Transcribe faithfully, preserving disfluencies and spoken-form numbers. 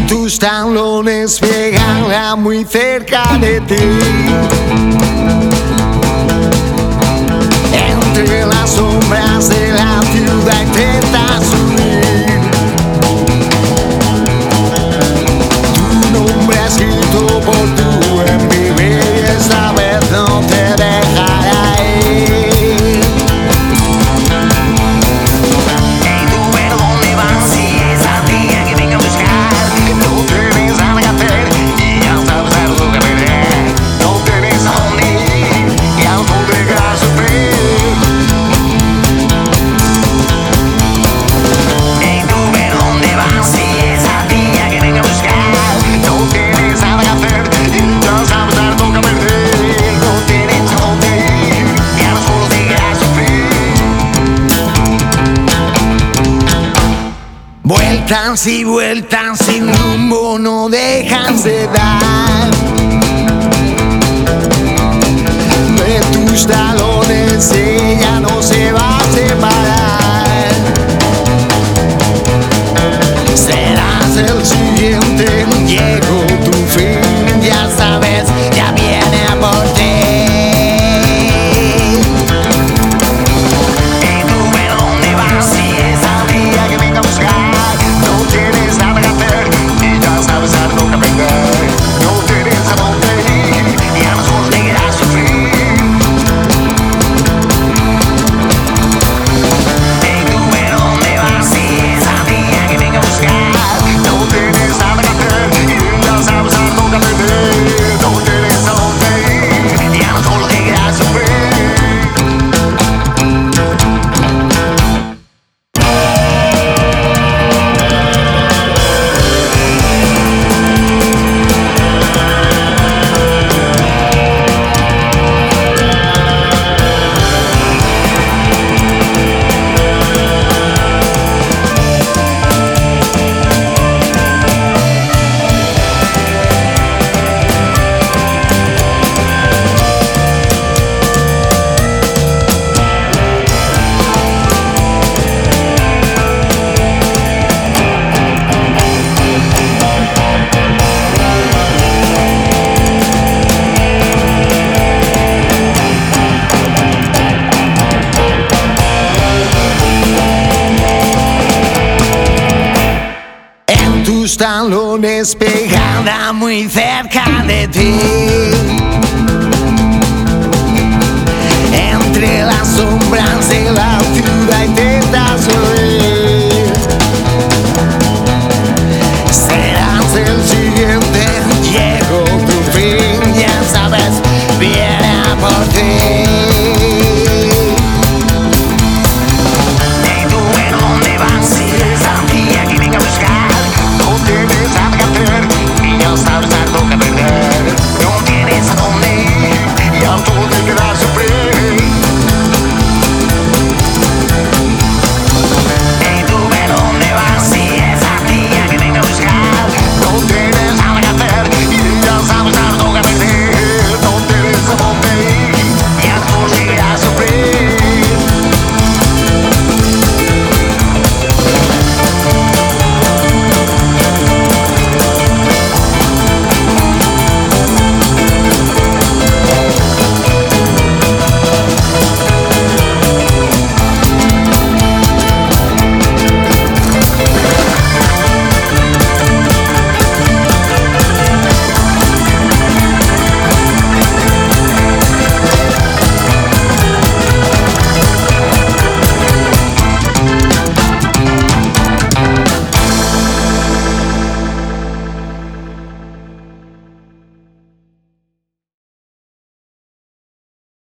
tus talones pegada muy cerca de ti. Entre las sombras de la ciudad intentas huir. Tu nombre escrito por tu en mi vida y esta vez no te dejará ir. Vueltas y vueltas sin rumbo no dejan de dar. De tus talones ella no se va a separar. Serás el siguiente, llegó tu fin, ya sabes, ya viene por ti. Tus talones pegada muy cerca de ti. Entre las sombras de la ciudad intentas huir.